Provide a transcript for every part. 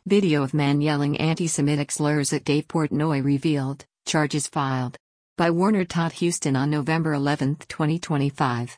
Video of man yelling anti-Semitic slurs at Dave Portnoy revealed, charges filed. By Warner Todd Houston on November 11, 2025.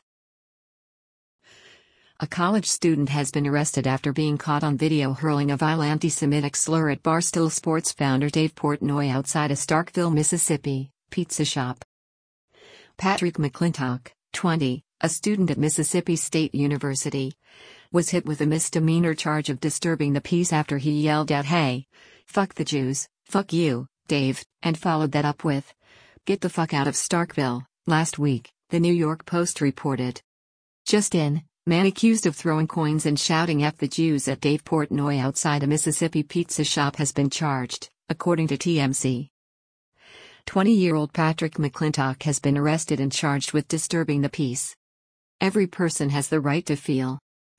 A college student has been arrested after being caught on video hurling a vile anti-Semitic slur at Barstool Sports founder Dave Portnoy outside a Starkville, Mississippi, pizza shop. Patrick McClintock, 20, a student at Mississippi State University, was hit with a misdemeanor charge of disturbing the peace after he yelled out, "Hey, fuck the Jews, fuck you, Dave," and followed that up with, "Get the fuck out of Starkville," last week, the New York Post reported. Just in, man accused of throwing coins and shouting "F the Jews" at Dave Portnoy outside a Mississippi pizza shop has been charged, according to TMZ. 20-year-old Patrick McClintock has been arrested and charged with disturbing the peace. Every person has the right to feel.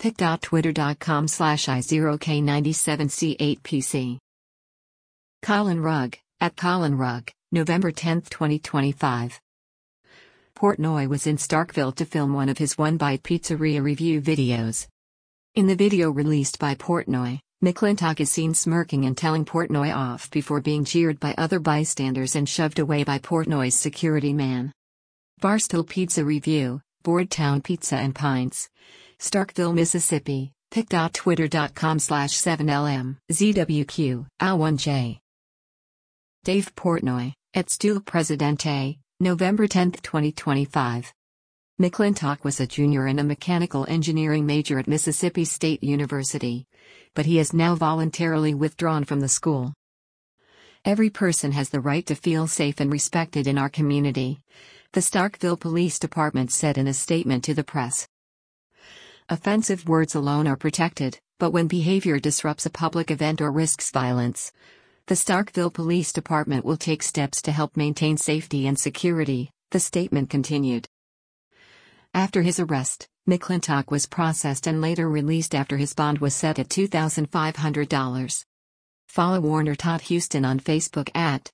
pic.twitter.com/i0k97c8pc. Colin Rugg, at Colin Rugg, November 10, 2025. Portnoy was in Starkville to film one of his One Bite Pizzeria review videos. In the video released by Portnoy, McClintock is seen smirking and telling Portnoy off before being jeered by other bystanders and shoved away by Portnoy's security man. Barstool Pizza Review, Boardtown Pizza and Pints, Starkville, Mississippi, pic.twitter.com/7lm, ZWQ, Al1J. Dave Portnoy, at Stool Presidente, November 10, 2025. McClintock was a junior and a mechanical engineering major at Mississippi State University, but he has now voluntarily withdrawn from the school. Every person has the right to feel safe and respected in our community, the Starkville Police Department said in a statement to the press. Offensive words alone are protected, but when behavior disrupts a public event or risks violence, the Starkville Police Department will take steps to help maintain safety and security, the statement continued. After his arrest, McClintock was processed and later released after his bond was set at $2,500. Follow Warner Todd Houston on Facebook at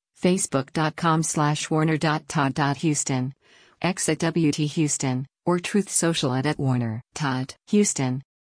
facebook.com/warner.todd.houston, X at WT Houston, or Truth Social at Warner Todd Houston.